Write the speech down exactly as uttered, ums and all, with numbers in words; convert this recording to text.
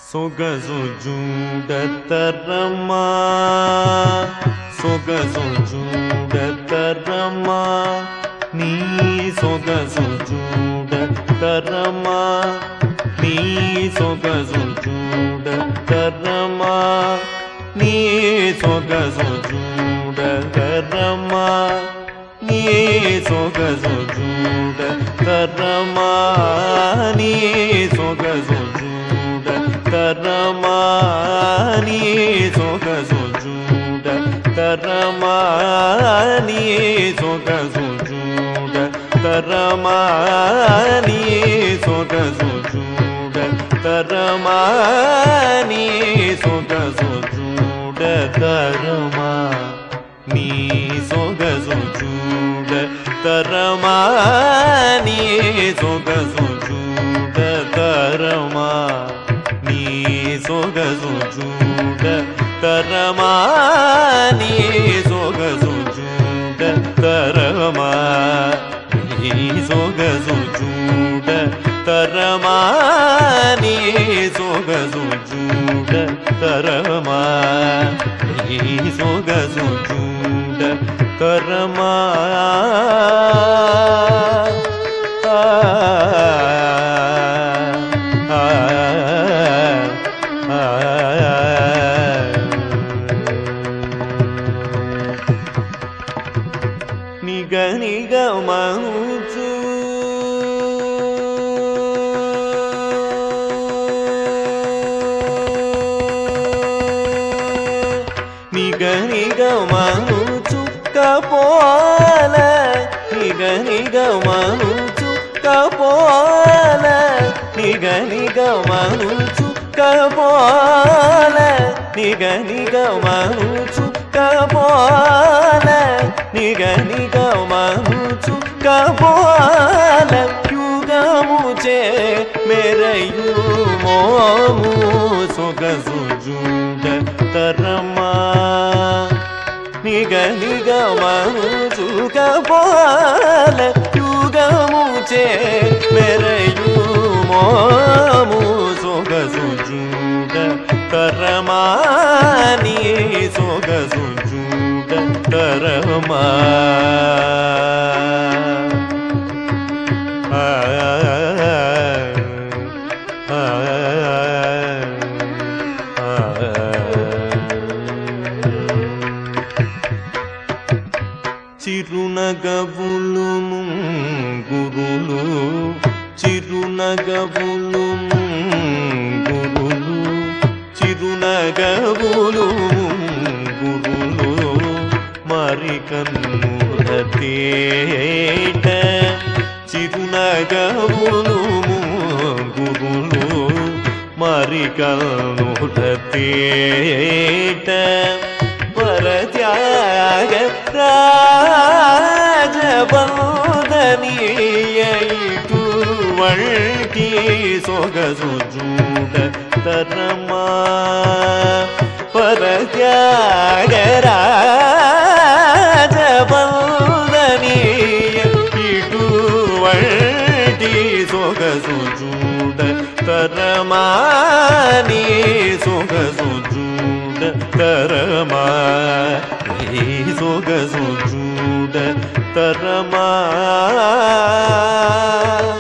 సొగసు చూడతరమా సొగసు చూడతరమా నీ సొగసు చూడతరమా నీ సొగసు చూడతరమా నీ సొగసు చూడతరమా నీ సొగసు చూడతరమా నీ సొగసు చూడతరమా నీ సొగసు చూడతరమా నీ సొగసు చూడతరమా నీ సొగసు చూడతరమా నీ సొగసు చూడతరమా నీ సొగసు చూడతరమా నీ సొగసు చూడతరమా నీ సొగసు చూడతరమా నీ సొగసు చూడతరమా నీ సొగసు చూడతరమా నీ సొగసు చూడతరమా నీ సొగసు చూడతరమా నిగ నిగ మనుచు నిగ నిగ మనుచు కపోల నిగ నిగ మనుచు కపోల నిగ నిగ మనుచు కపోల నిగ నిగ మనుచు కపోల నిగ నిగ మనుచు కపోల యుగముచే మెరయు మోము సొగసు చూడతరమా నిగ నిగ మనుచు కపోల యుగముచే మెరయు మోము సొగసు చూడతరమా నీ సొగసు చూడతరమా చిరునగవులు గురులు చిరునగవులు గురులు చిరునగవులు గురులు మరి కన్నుల తేట చిరునగవులు గురులు మరి కన్నుల తేట పరత్యాగ రాజబంధనీయ ఇటువంటి సొగసు చూడతరమా పరత్యాగ రాజబంధనీయ ఇటువంటి సొగసు చూడతరమా నీ సొగసు చూడతరమా నీ సొగసు చూడతరమా